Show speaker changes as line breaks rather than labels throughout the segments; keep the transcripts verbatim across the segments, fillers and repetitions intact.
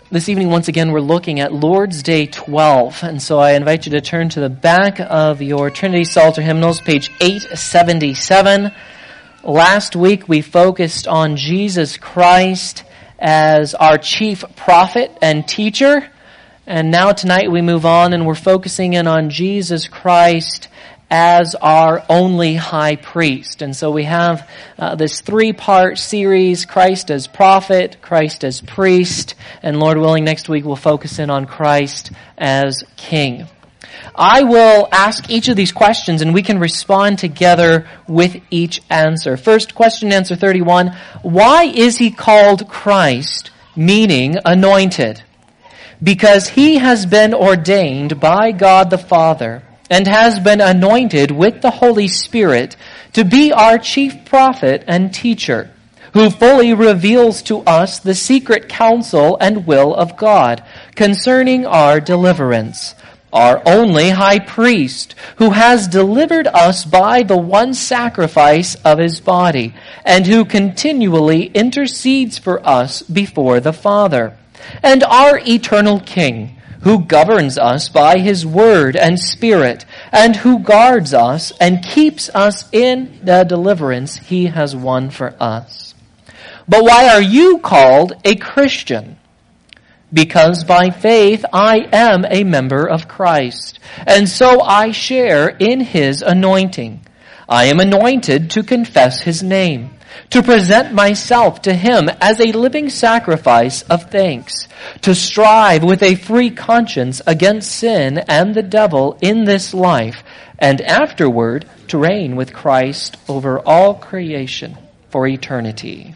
This evening, once again, we're looking at Lord's Day twelve. And so I invite you to turn to the back of your Trinity Psalter hymnals, page eight seventy-seven. Last week, we focused on Jesus Christ as our chief prophet and teacher. And now tonight we move on and we're focusing in on Jesus Christ as our only high priest. And so we have uh, this three-part series, Christ as prophet, Christ as priest, and Lord willing, next week we'll focus in on Christ as king. I will ask each of these questions and we can respond together with each answer. First, question answer thirty-one, why is he called Christ, meaning anointed? Because he has been ordained by God the Father and has been anointed with the Holy Spirit to be our chief prophet and teacher, who fully reveals to us the secret counsel and will of God concerning our deliverance, our only high priest, who has delivered us by the one sacrifice of his body, and who continually intercedes for us before the Father, and our eternal King, who governs us by his word and spirit, and who guards us and keeps us in the deliverance he has won for us. But why are you called a Christian? Because by faith I am a member of Christ, and so I share in his anointing. I am anointed to confess his name, to present myself to him as a living sacrifice of thanks, to strive with a free conscience against sin and the devil in this life, and afterward to reign with Christ over all creation for eternity.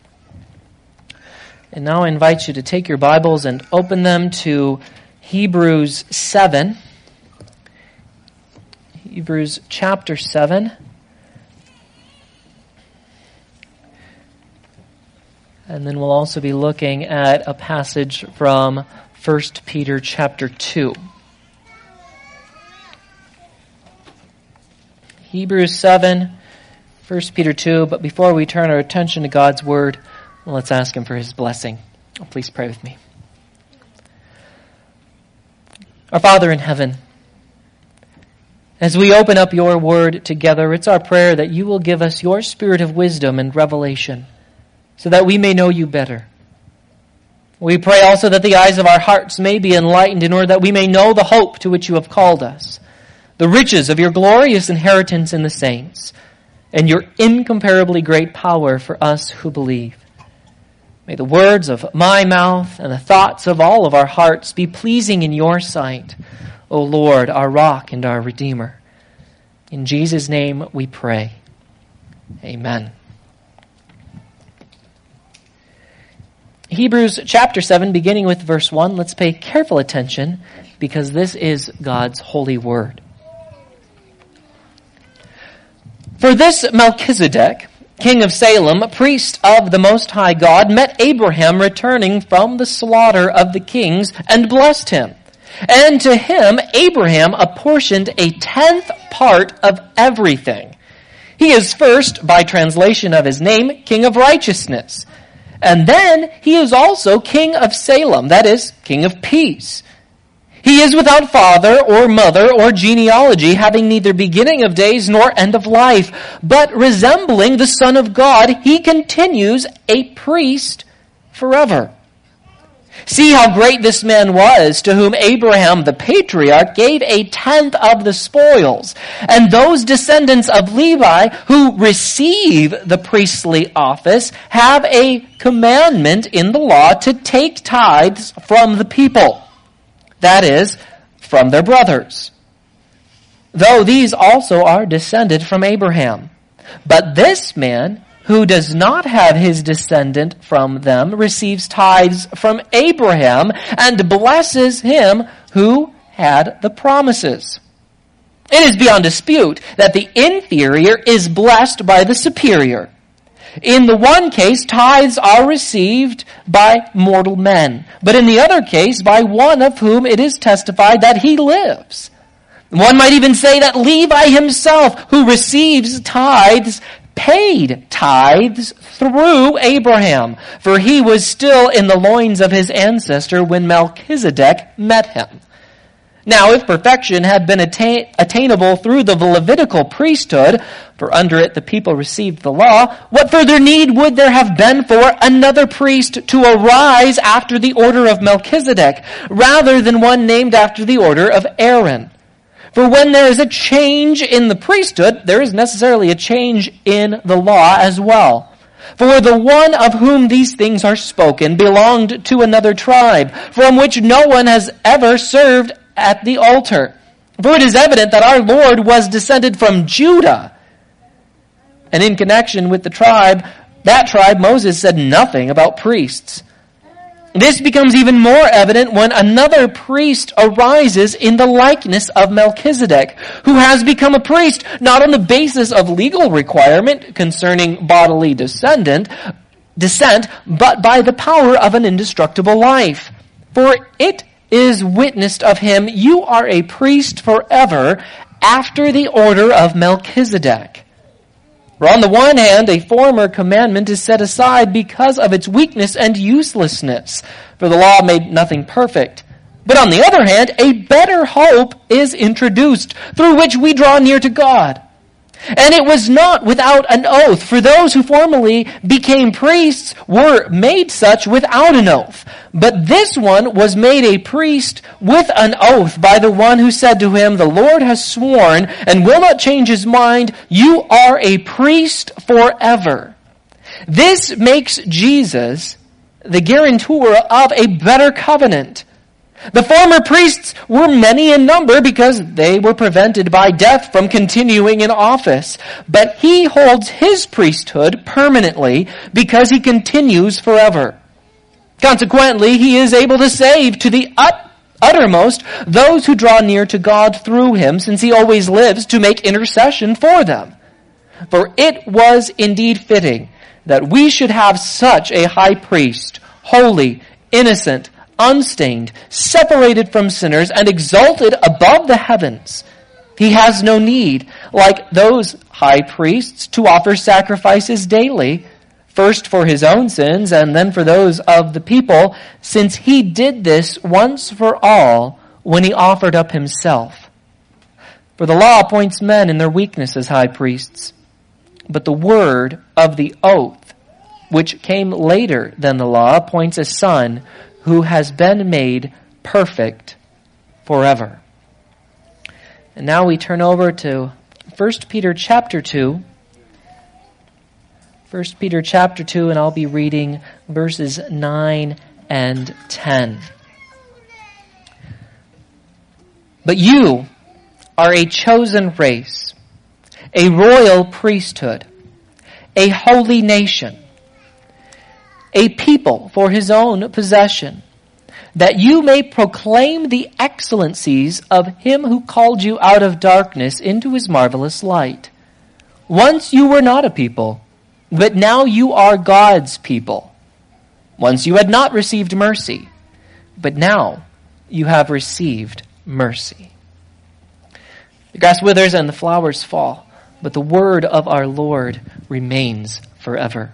And now I invite you to take your Bibles and open them to Hebrews seven. Hebrews chapter seven. And then we'll also be looking at a passage from First Peter chapter two. Hebrews seven, First Peter two. But before we turn our attention to God's Word, well, let's ask him for his blessing. Oh, please pray with me. Our Father in heaven, as we open up your Word together, it's our prayer that you will give us your spirit of wisdom and revelation, so that we may know you better. We pray also that the eyes of our hearts may be enlightened in order that we may know the hope to which you have called us, the riches of your glorious inheritance in the saints, and your incomparably great power for us who believe. May the words of my mouth and the thoughts of all of our hearts be pleasing in your sight, O Lord, our rock and our Redeemer. In Jesus' name we pray. Amen. Hebrews chapter seven, beginning with verse one. Let's pay careful attention because this is God's holy word. For this Melchizedek, king of Salem, priest of the Most High God, met Abraham returning from the slaughter of the kings and blessed him. And to him Abraham apportioned a tenth part of everything. He is first, by translation of his name, King of Righteousness. And then he is also King of Salem, that is, King of Peace. He is without father or mother or genealogy, having neither beginning of days nor end of life. But resembling the Son of God, he continues a priest forever. See how great this man was, to whom Abraham the patriarch gave a tenth of the spoils. And those descendants of Levi who receive the priestly office have a commandment in the law to take tithes from the people, that is, from their brothers, though these also are descended from Abraham. But this man, who does not have his descendant from them, receives tithes from Abraham and blesses him who had the promises. It is beyond dispute that the inferior is blessed by the superior. In the one case, tithes are received by mortal men, but in the other case, by one of whom it is testified that he lives. One might even say that Levi himself, who receives tithes, paid tithes through Abraham, for he was still in the loins of his ancestor when Melchizedek met him. Now, if perfection had been attain- attainable through the Levitical priesthood, for under it the people received the law, what further need would there have been for another priest to arise after the order of Melchizedek, rather than one named after the order of Aaron? For when there is a change in the priesthood, there is necessarily a change in the law as well. For the one of whom these things are spoken belonged to another tribe, from which no one has ever served at the altar. For it is evident that our Lord was descended from Judah. And in connection with the tribe, that tribe, Moses said nothing about priests. This becomes even more evident when another priest arises in the likeness of Melchizedek, who has become a priest not on the basis of legal requirement concerning bodily descendant, descent, but by the power of an indestructible life. For it is witnessed of him, you are a priest forever after the order of Melchizedek. For on the one hand, a former commandment is set aside because of its weakness and uselessness, for the law made nothing perfect. But on the other hand, a better hope is introduced, through which we draw near to God. And it was not without an oath, for those who formerly became priests were made such without an oath. But this one was made a priest with an oath by the one who said to him, the Lord has sworn and will not change his mind, you are a priest forever. This makes Jesus the guarantor of a better covenant. The former priests were many in number because they were prevented by death from continuing in office. But he holds his priesthood permanently because he continues forever. Consequently, he is able to save to the ut- uttermost those who draw near to God through him, since he always lives to make intercession for them. For it was indeed fitting that we should have such a high priest, holy, innocent, unstained, separated from sinners, and exalted above the heavens. He has no need, like those high priests, to offer sacrifices daily, first for his own sins and then for those of the people, since he did this once for all when he offered up himself. For the law appoints men in their weakness as high priests, but the word of the oath, which came later than the law, appoints a son who has been made perfect forever. And now we turn over to First Peter chapter two. First Peter chapter two, and I'll be reading verses nine and ten. But you are a chosen race, a royal priesthood, a holy nation, a people for his own possession, that you may proclaim the excellencies of him who called you out of darkness into his marvelous light. Once you were not a people, but now you are God's people. Once you had not received mercy, but now you have received mercy. The grass withers and the flowers fall, but the word of our Lord remains forever.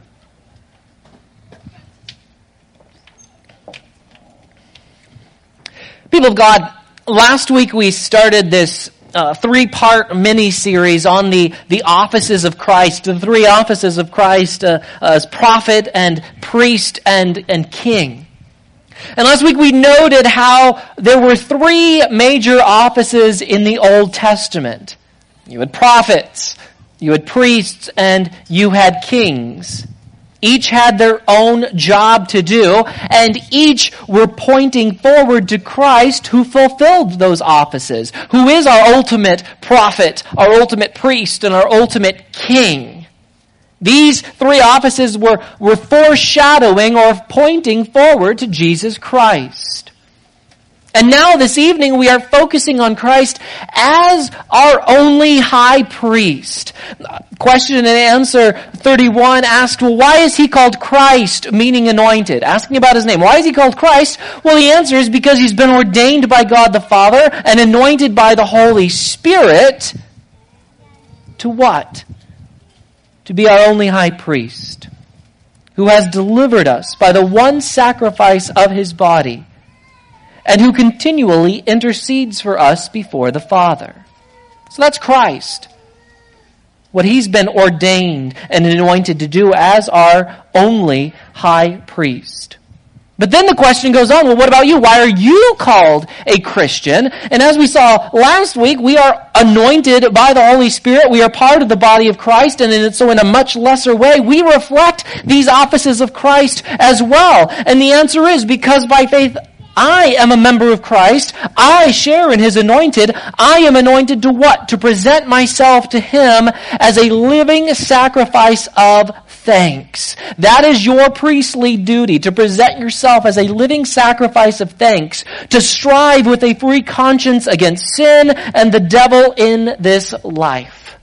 People of God, last week we started this uh, three-part mini-series on the, the offices of Christ, the three offices of Christ uh, as prophet and priest and, and king. And last week we noted how there were three major offices in the Old Testament. You had prophets, you had priests, and you had kings. Each had their own job to do, and each were pointing forward to Christ, who fulfilled those offices, who is our ultimate prophet, our ultimate priest, and our ultimate king. These three offices were, were foreshadowing or pointing forward to Jesus Christ. And now this evening we are focusing on Christ as our only high priest. Question and answer thirty-one asked, well, why is he called Christ, meaning anointed? Asking about his name. Why is he called Christ? Well, the answer is because he's been ordained by God the Father and anointed by the Holy Spirit to what? to be our only high priest, who has delivered us by the one sacrifice of his body, and who continually intercedes for us before the Father. So that's Christ. What he's been ordained and anointed to do as our only high priest. But then the question goes on, well, what about you? Why are you called a Christian? And as we saw last week, we are anointed by the Holy Spirit. We are part of the body of Christ, and in, so in a much lesser way, we reflect these offices of Christ as well. And the answer is because by faith, I am a member of Christ. I share in his anointed. I am anointed to what? To present myself to him as a living sacrifice of thanks. That is your priestly duty, to present yourself as a living sacrifice of thanks, to strive with a free conscience against sin and the devil in this life.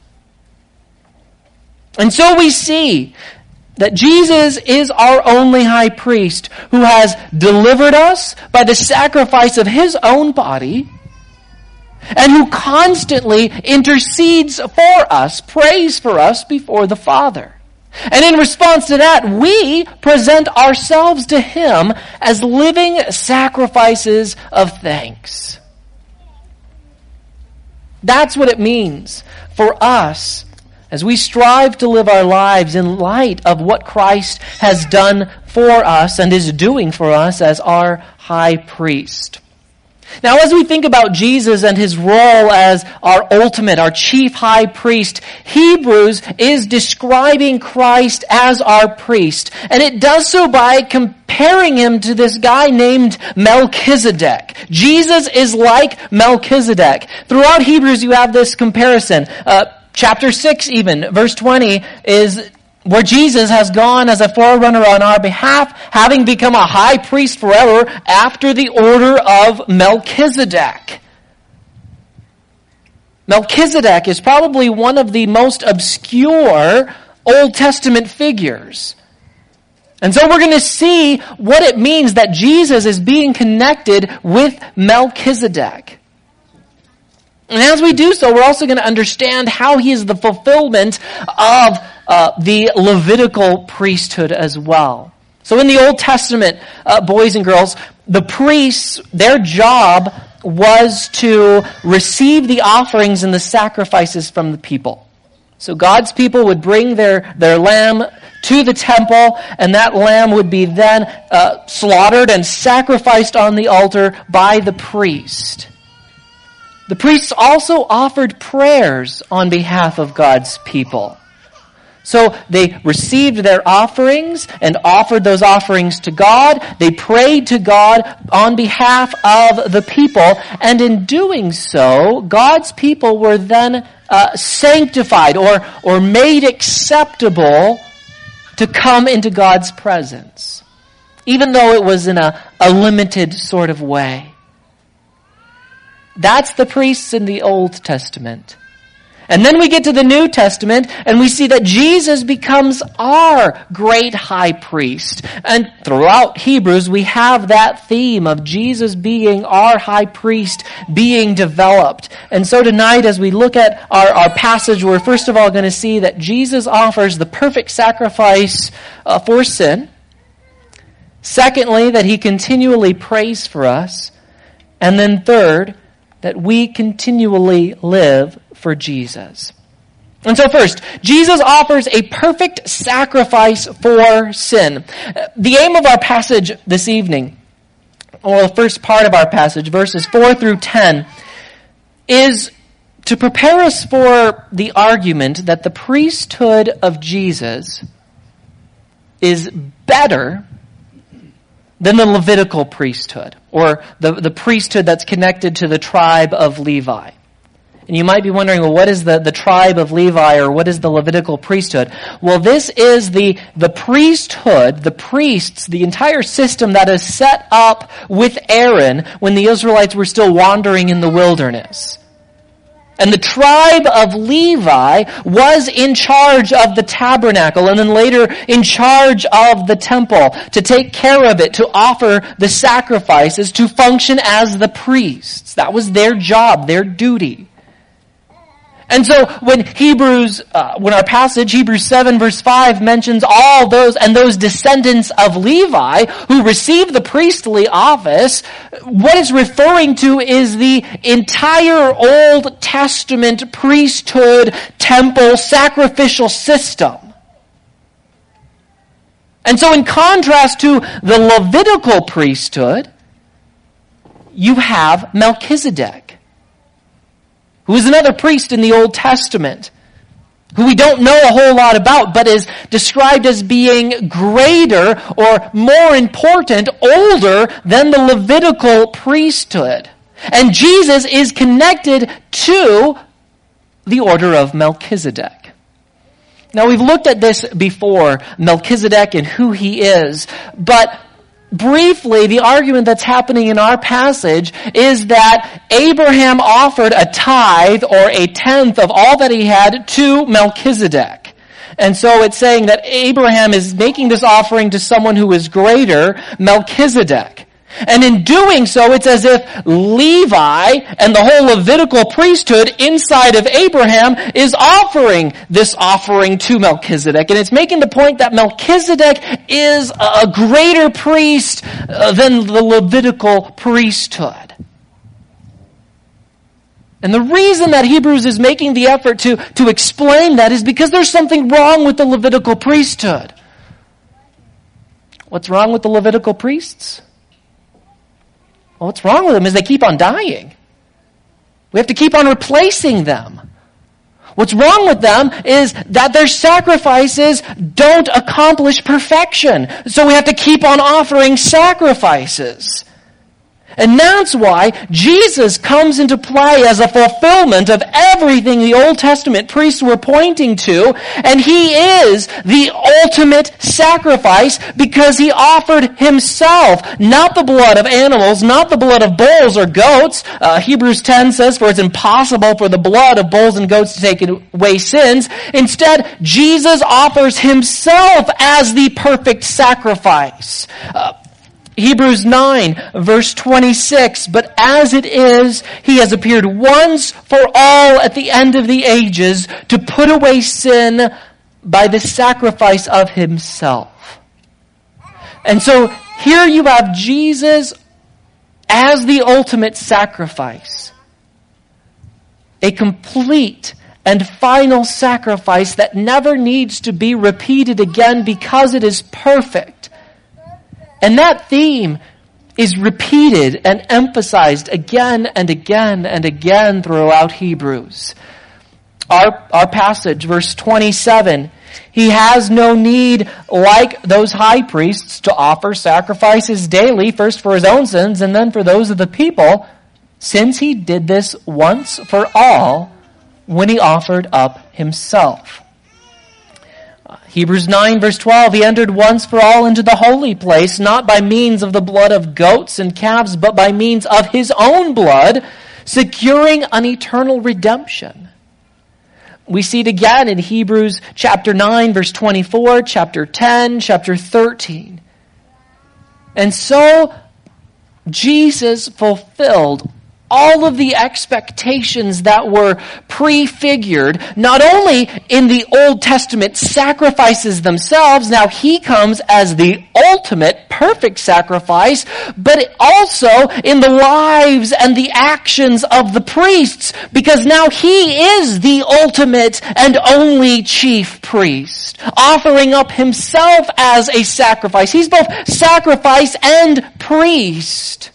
And so we see that Jesus is our only high priest who has delivered us by the sacrifice of his own body and who constantly intercedes for us, prays for us before the Father. And in response to that, we present ourselves to him as living sacrifices of thanks. That's what it means for us as we strive to live our lives in light of what Christ has done for us and is doing for us as our high priest. Now, as we think about Jesus and his role as our ultimate, our chief high priest, Hebrews is describing Christ as our priest. And it does so by comparing him to this guy named Melchizedek. Jesus is like Melchizedek. Throughout Hebrews, you have this comparison. Uh, chapter six even, verse twenty, is where Jesus has gone as a forerunner on our behalf, having become a high priest forever after the order of Melchizedek. Melchizedek is probably one of the most obscure Old Testament figures. And so we're going to see what it means that Jesus is being connected with Melchizedek. And as we do so, we're also going to understand how he is the fulfillment of uh, the Levitical priesthood as well. So in the Old Testament, uh, boys and girls, the priests, their job was to receive the offerings and the sacrifices from the people. So God's people would bring their, their lamb to the temple, and that lamb would be then uh, slaughtered and sacrificed on the altar by the priest. The priests also offered prayers on behalf of God's people. So they received their offerings and offered those offerings to God. They prayed to God on behalf of the people. And in doing so, God's people were then uh, sanctified or, or made acceptable to come into God's presence, even though it was in a, a limited sort of way. That's the priests in the Old Testament. And then we get to the New Testament and we see that Jesus becomes our great high priest. And throughout Hebrews we have that theme of Jesus being our high priest being developed. And so tonight as we look at our, our passage, we're first of all going to see that Jesus offers the perfect sacrifice uh, for sin. Secondly, that he continually prays for us. And then third, that we continually live for Jesus. And so first, Jesus offers a perfect sacrifice for sin. The aim of our passage this evening, or the first part of our passage, verses four through ten, is to prepare us for the argument that the priesthood of Jesus is better than the Levitical priesthood, or the, the priesthood that's connected to the tribe of Levi. And you might be wondering, well, what is the, the tribe of Levi, or what is the Levitical priesthood? Well, this is the, the priesthood, the priests, the entire system that is set up with Aaron when the Israelites were still wandering in the wilderness. And the tribe of Levi was in charge of the tabernacle and then later in charge of the temple to take care of it, to offer the sacrifices, to function as the priests. That was their job, their duty. And so when Hebrews, uh, when our passage, Hebrews seven verse five, mentions all those and those descendants of Levi who received the priestly office, what it's referring to is the entire Old Testament priesthood, temple, sacrificial system. And so in contrast to the Levitical priesthood, you have Melchizedek, who is another priest in the Old Testament, who we don't know a whole lot about, but is described as being greater or more important, older than the Levitical priesthood. And Jesus is connected to the order of Melchizedek. Now, we've looked at this before, Melchizedek and who he is, but briefly, the argument that's happening in our passage is that Abraham offered a tithe or a tenth of all that he had to Melchizedek. And so it's saying that Abraham is making this offering to someone who is greater, Melchizedek. And in doing so, it's as if Levi and the whole Levitical priesthood inside of Abraham is offering this offering to Melchizedek. And it's making the point that Melchizedek is a greater priest than the Levitical priesthood. And the reason that Hebrews is making the effort to, to explain that is because there's something wrong with the Levitical priesthood. What's wrong with the Levitical priests? Well, what's wrong with them is they keep on dying. We have to keep on replacing them. What's wrong with them is that their sacrifices don't accomplish perfection. So we have to keep on offering sacrifices. And that's why Jesus comes into play as a fulfillment of everything the Old Testament priests were pointing to. And he is the ultimate sacrifice because he offered himself, not the blood of animals, not the blood of bulls or goats. Uh, Hebrews ten says, for it's impossible for the blood of bulls and goats to take away sins. Instead, Jesus offers himself as the perfect sacrifice. Uh, Hebrews nine, verse twenty-six, but as it is, he has appeared once for all at the end of the ages to put away sin by the sacrifice of himself. And so here you have Jesus as the ultimate sacrifice. A complete and final sacrifice that never needs to be repeated again because it is perfect. And that theme is repeated and emphasized again and again and again throughout Hebrews. Our, our passage, verse twenty-seven, he has no need, like those high priests, to offer sacrifices daily, first for his own sins and then for those of the people, since he did this once for all when he offered up himself. Hebrews nine verse twelve, he entered once for all into the holy place, not by means of the blood of goats and calves, but by means of his own blood, securing an eternal redemption. We see it again in Hebrews chapter nine verse twenty-four, chapter ten, chapter thirteen. And so, Jesus fulfilled all of the expectations that were prefigured, not only in the Old Testament sacrifices themselves, now he comes as the ultimate perfect sacrifice, but also in the lives and the actions of the priests, because now he is the ultimate and only chief priest, offering up himself as a sacrifice. He's both sacrifice and priest.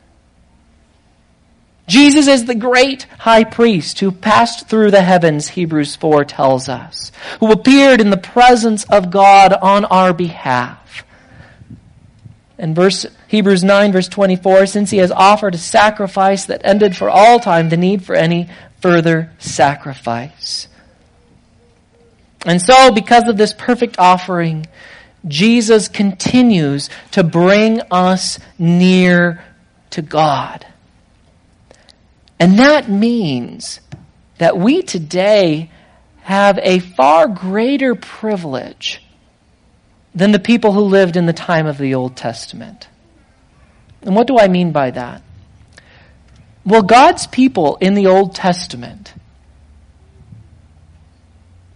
Jesus is the great high priest who passed through the heavens, Hebrews four tells us, who appeared in the presence of God on our behalf. And verse Hebrews nine verse twenty-four, since he has offered a sacrifice that ended for all time the need for any further sacrifice. And so, because of this perfect offering, Jesus continues to bring us near to God. And that means that we today have a far greater privilege than the people who lived in the time of the Old Testament. And what do I mean by that? Well, God's people in the Old Testament,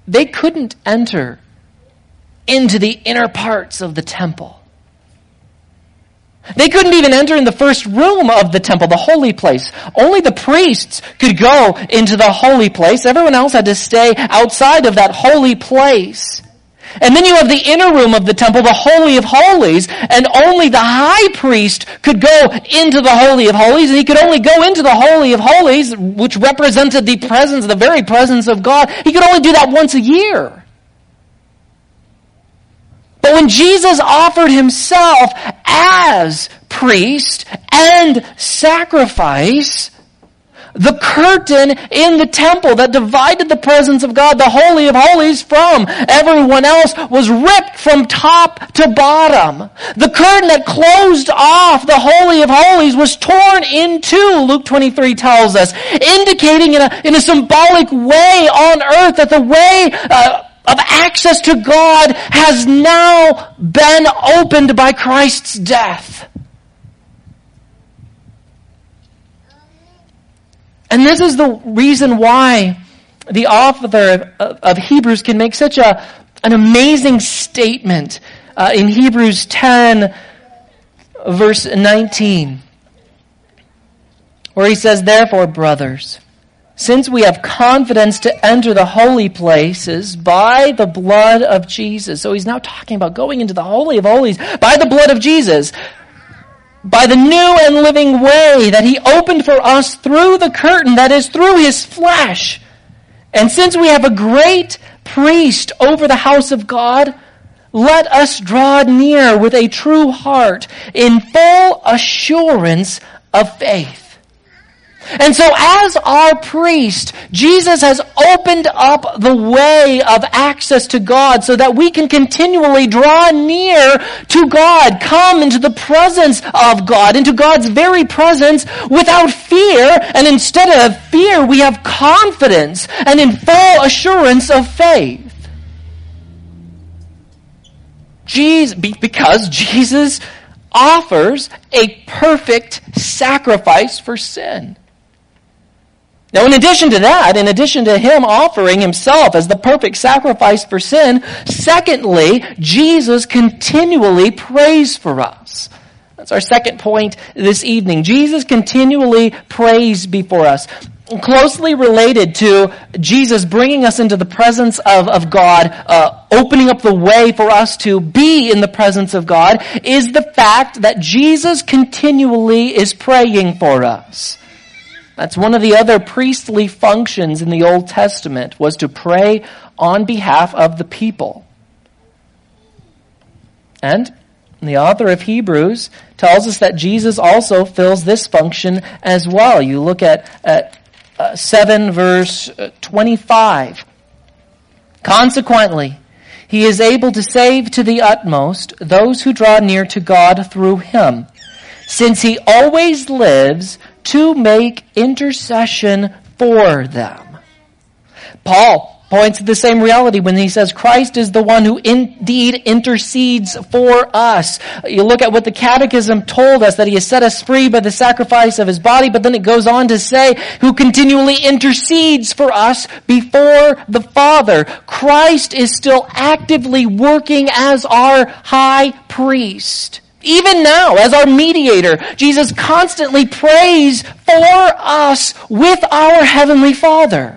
they couldn't enter into the inner parts of the temple. They couldn't even enter in the first room of the temple, the holy place. Only the priests could go into the holy place. Everyone else had to stay outside of that holy place. And then you have the inner room of the temple, the Holy of Holies, and only the high priest could go into the Holy of Holies, and he could only go into the Holy of Holies, which represented the presence, the very presence of God. He could only do that once a year. But when Jesus offered himself as priest and sacrifice, the curtain in the temple that divided the presence of God, the Holy of Holies, from everyone else was ripped from top to bottom. The curtain that closed off the Holy of Holies was torn in two, Luke twenty-three tells us, indicating in a, in a symbolic way on earth that the way uh, of access to God has now been opened by Christ's death. And this is the reason why the author of, of Hebrews can make such a an amazing statement uh, in Hebrews ten, verse nineteen, where he says, "Therefore, brothers, since we have confidence to enter the holy places by the blood of Jesus." So he's now talking about going into the Holy of Holies by the blood of Jesus, by the new and living way that he opened for us through the curtain, that is, through his flesh. And since we have a great priest over the house of God, let us draw near with a true heart in full assurance of faith. And so as our priest, Jesus has opened up the way of access to God so that we can continually draw near to God, come into the presence of God, into God's very presence without fear. And instead of fear, we have confidence and in full assurance of faith. Jesus, because Jesus offers a perfect sacrifice for sin. Now, in addition to that, in addition to him offering himself as the perfect sacrifice for sin, secondly, Jesus continually prays for us. That's our second point this evening. Jesus continually prays before us. Closely related to Jesus bringing us into the presence of, of God, uh, opening up the way for us to be in the presence of God, is the fact that Jesus continually is praying for us. That's one of the other priestly functions in the Old Testament, was to pray on behalf of the people. And the author of Hebrews tells us that Jesus also fills this function as well. You look at, at uh, seven verse twenty-five. "Consequently, he is able to save to the utmost those who draw near to God through him, since he always lives to make intercession for them." Paul points to the same reality when he says Christ is the one who indeed intercedes for us. You look at what the Catechism told us, that he has set us free by the sacrifice of his body, but then it goes on to say, who continually intercedes for us before the Father. Christ is still actively working as our high priest. Even now, as our mediator, Jesus constantly prays for us with our Heavenly Father.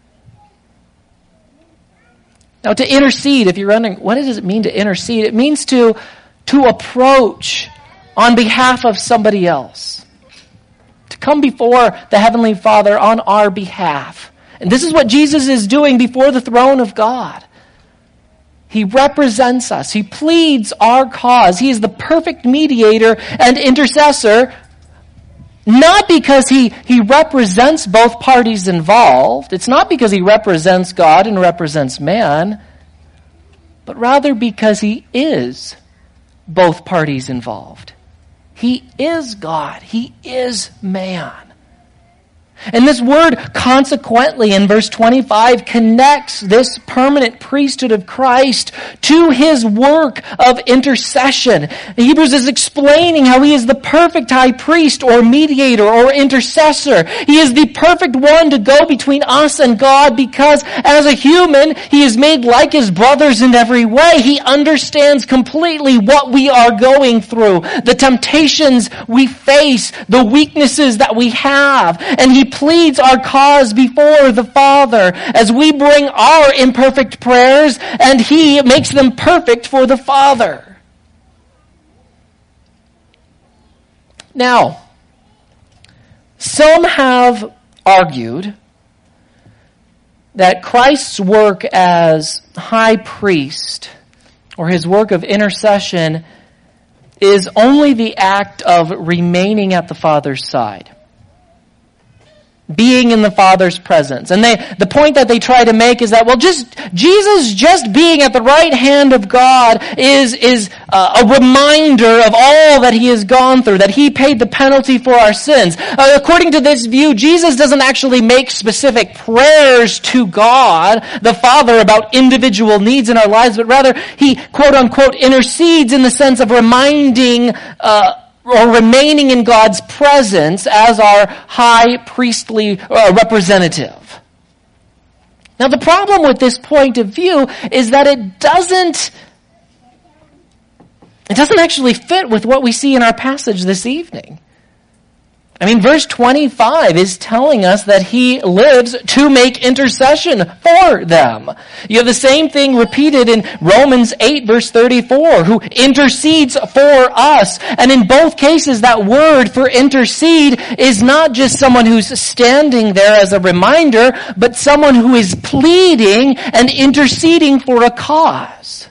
Now, to intercede, if you're wondering, what does it mean to intercede? It means to, to approach on behalf of somebody else. To come before the Heavenly Father on our behalf. And this is what Jesus is doing before the throne of God. He represents us. He pleads our cause. He is the perfect mediator and intercessor, not because he, he represents both parties involved. It's not because he represents God and represents man, but rather because he is both parties involved. He is God. He is man. And this word consequently in verse twenty-five connects this permanent priesthood of Christ to his work of intercession. Hebrews is explaining how he is the perfect high priest or mediator or intercessor. He is the perfect one to go between us and God because as a human, he is made like his brothers in every way. He understands completely what we are going through, the temptations we face, the weaknesses that we have, and he pleads our cause before the Father as we bring our imperfect prayers and he makes them perfect for the Father. Now, some have argued that Christ's work as high priest or his work of intercession is only the act of remaining at the Father's side, being in the Father's presence. And they, the point that they try to make is that, well, just, Jesus just being at the right hand of God is, is uh, a reminder of all that he has gone through, that he paid the penalty for our sins. Uh, according to this view, Jesus doesn't actually make specific prayers to God, the Father, about individual needs in our lives, but rather he, quote unquote, intercedes in the sense of reminding, uh, or remaining in God's presence as our high priestly uh, representative. Now the problem with this point of view is that it doesn't, it doesn't actually fit with what we see in our passage this evening. I mean, verse twenty-five is telling us that he lives to make intercession for them. You have the same thing repeated in Romans eight verse thirty-four, who intercedes for us. And in both cases, that word for intercede is not just someone who's standing there as a reminder, but someone who is pleading and interceding for a cause.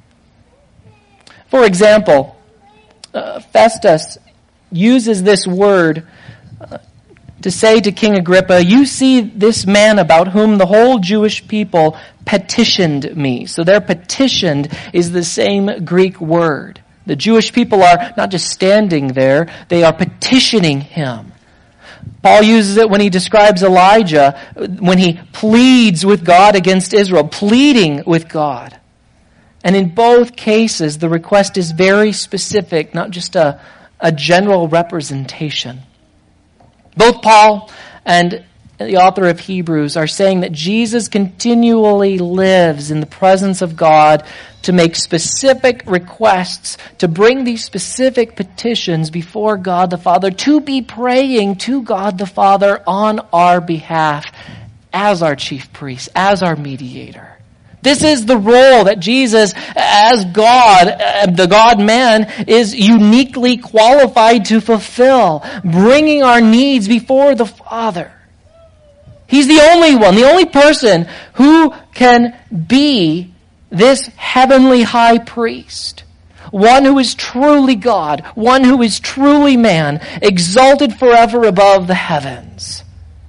For example, uh, Festus uses this word uh, to say to King Agrippa, you see this man about whom the whole Jewish people petitioned me. So their petitioned is the same Greek word. The Jewish people are not just standing there, they are petitioning him. Paul uses it when he describes Elijah, when he pleads with God against Israel, pleading with God. And in both cases, the request is very specific, not just a a general representation. Both Paul and the author of Hebrews are saying that Jesus continually lives in the presence of God to make specific requests, to bring these specific petitions before God the Father, to be praying to God the Father on our behalf as our chief priest, as our mediator. This is the role that Jesus, as God, the God-man, is uniquely qualified to fulfill, bringing our needs before the Father. He's the only one, the only person who can be this heavenly high priest. One who is truly God, one who is truly man, exalted forever above the heavens.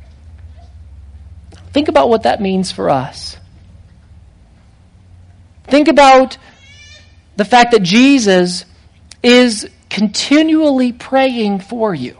Think about what that means for us. Think about the fact that Jesus is continually praying for you.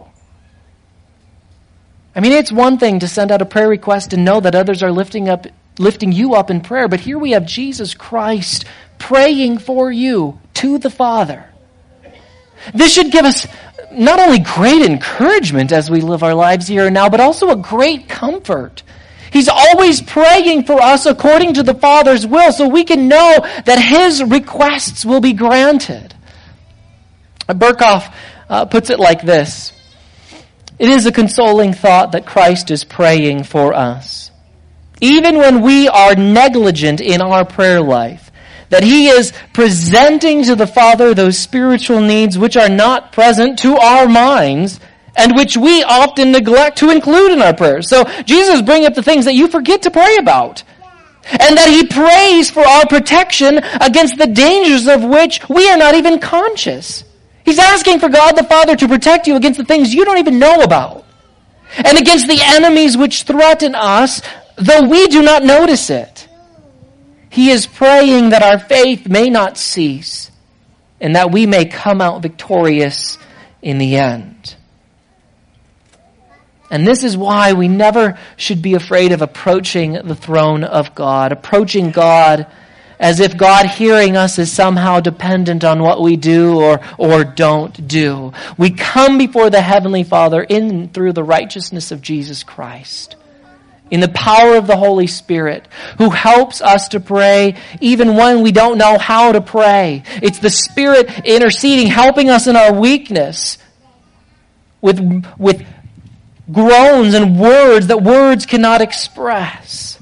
I mean, it's one thing to send out a prayer request and know that others are lifting up, lifting you up in prayer, but here we have Jesus Christ praying for you to the Father. This should give us not only great encouragement as we live our lives here and now, but also a great comfort. He's always praying for us according to the Father's will, so we can know that his requests will be granted. Berkhoff uh, puts it like this. It is a consoling thought that Christ is praying for us. Even when we are negligent in our prayer life, that he is presenting to the Father those spiritual needs which are not present to our minds, and which we often neglect to include in our prayers. So Jesus brings up the things that you forget to pray about. And that he prays for our protection against the dangers of which we are not even conscious. He's asking for God the Father to protect you against the things you don't even know about. And against the enemies which threaten us, though we do not notice it. He is praying that our faith may not cease, and that we may come out victorious in the end. And this is why we never should be afraid of approaching the throne of God, approaching God as if God hearing us is somehow dependent on what we do or, or don't do. We come before the Heavenly Father in and through the righteousness of Jesus Christ, in the power of the Holy Spirit, who helps us to pray even when we don't know how to pray. It's the Spirit interceding, helping us in our weakness with, with groans and words that words cannot express.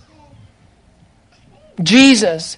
Jesus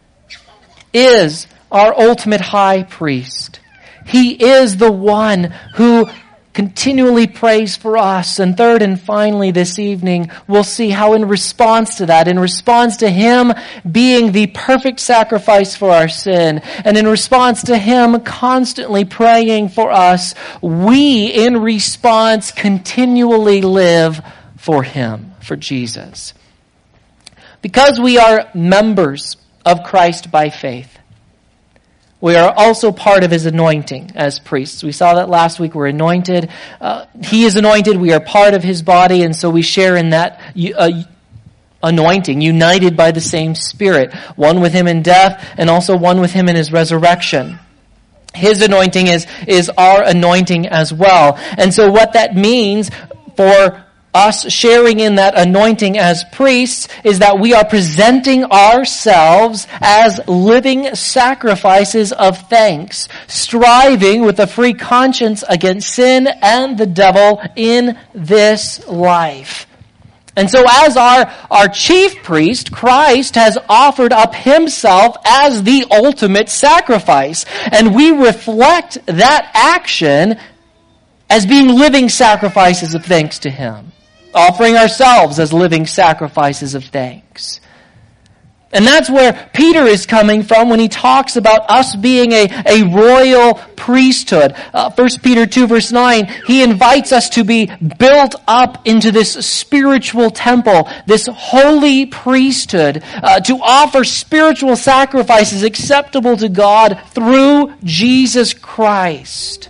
is our ultimate high priest. He is the one who continually prays for us. And third and finally this evening, we'll see how in response to that, in response to Him being the perfect sacrifice for our sin, and in response to Him constantly praying for us, we in response continually live for Him, for Jesus. Because we are members of Christ by faith, we are also part of His anointing as priests. We saw that last week. We're anointed. Uh, he is anointed. We are part of His body, and so we share in that uh, anointing, united by the same Spirit, one with Him in death and also one with Him in His resurrection. His anointing is, is our anointing as well. And so what that means for us sharing in that anointing as priests is that we are presenting ourselves as living sacrifices of thanks, striving with a free conscience against sin and the devil in this life. And so as our, our chief priest, Christ has offered up Himself as the ultimate sacrifice. And we reflect that action as being living sacrifices of thanks to Him. Offering ourselves as living sacrifices of thanks. And that's where Peter is coming from when he talks about us being a, a royal priesthood. Uh, First Peter two verse nine, he invites us to be built up into this spiritual temple, this holy priesthood, uh, to offer spiritual sacrifices acceptable to God through Jesus Christ.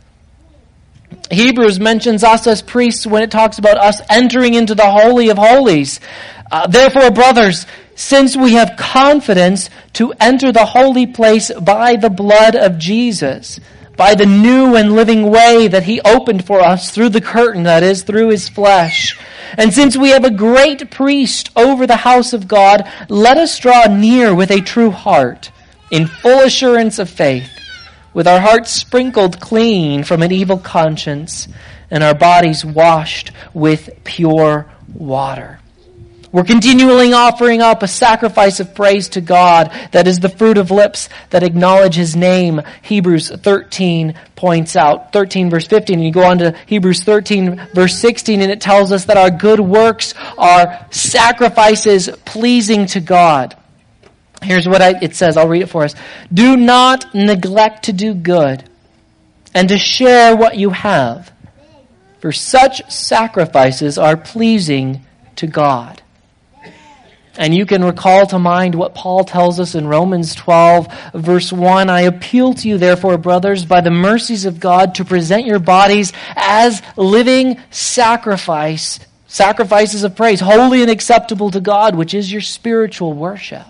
Hebrews mentions us as priests when it talks about us entering into the Holy of Holies. Uh, Therefore, brothers, since we have confidence to enter the holy place by the blood of Jesus, by the new and living way that He opened for us through the curtain, that is, through His flesh. And since we have a great priest over the house of God, let us draw near with a true heart, in full assurance of faith, with our hearts sprinkled clean from an evil conscience and our bodies washed with pure water. We're continually offering up a sacrifice of praise to God that is the fruit of lips that acknowledge His name. Hebrews thirteen points out, thirteen verse fifteen, and you go on to Hebrews thirteen verse sixteen, and it tells us that our good works are sacrifices pleasing to God. Here's what I, it says. I'll read it for us. Do not neglect to do good and to share what you have, for such sacrifices are pleasing to God. And you can recall to mind what Paul tells us in Romans twelve, verse one. I appeal to you, therefore, brothers, by the mercies of God, to present your bodies as living sacrifice, sacrifices of praise, holy and acceptable to God, which is your spiritual worship.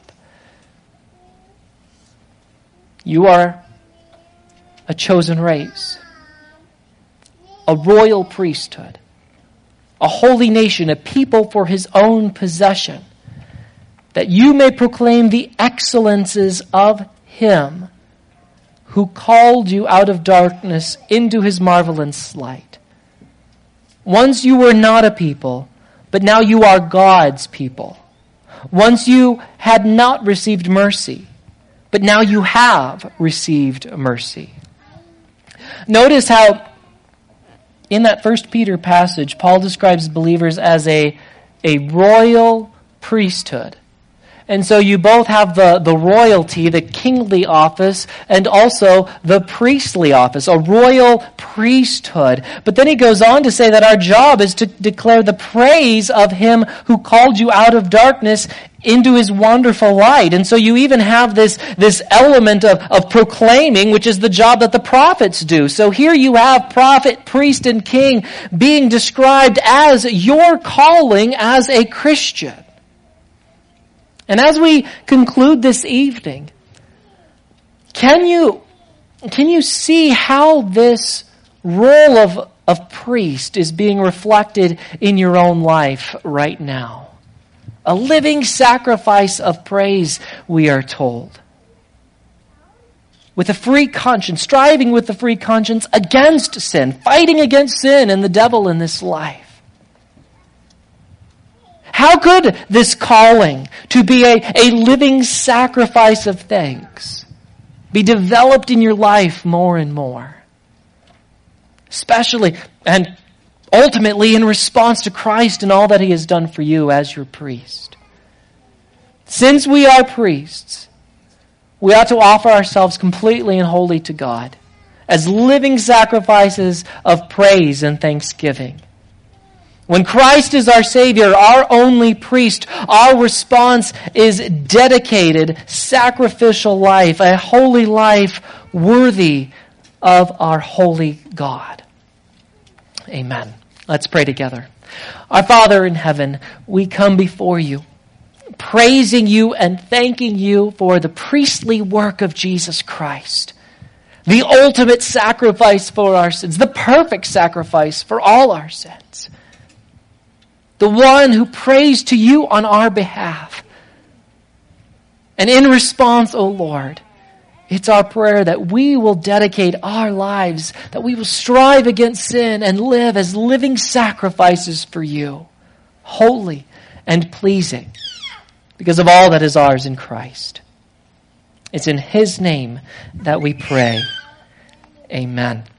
You are a chosen race, a royal priesthood, a holy nation, a people for His own possession, that you may proclaim the excellences of Him who called you out of darkness into His marvelous light. Once you were not a people, but now you are God's people. Once you had not received mercy, but now you have received mercy. Notice how in that First Peter passage, Paul describes believers as a, a royal priesthood. And so you both have the, the royalty, the kingly office, and also the priestly office, a royal priesthood. But then he goes on to say that our job is to declare the praise of Him who called you out of darkness into his wonderful light. And so you even have this, this element of, of proclaiming, which is the job that the prophets do. So here you have prophet, priest, and king being described as your calling as a Christian. And as we conclude this evening, can you, can you see how this role of, of priest is being reflected in your own life right now? A living sacrifice of praise, we are told. With a free conscience, striving with the free conscience against sin, fighting against sin and the devil in this life. How could this calling to be a, a living sacrifice of thanks be developed in your life more and more? Especially, and ultimately in response to Christ and all that he has done for you as your priest. Since we are priests, we ought to offer ourselves completely and wholly to God as living sacrifices of praise and thanksgiving. When Christ is our Savior, our only priest, our response is dedicated, sacrificial life, a holy life worthy of our holy God. Amen. Let's pray together. Our Father in heaven, we come before you, praising you and thanking you for the priestly work of Jesus Christ, the ultimate sacrifice for our sins, the perfect sacrifice for all our sins, the one who prays to you on our behalf. And in response, O Lord, it's our prayer that we will dedicate our lives, that we will strive against sin and live as living sacrifices for you, holy and pleasing, because of all that is ours in Christ. It's in his name that we pray. Amen.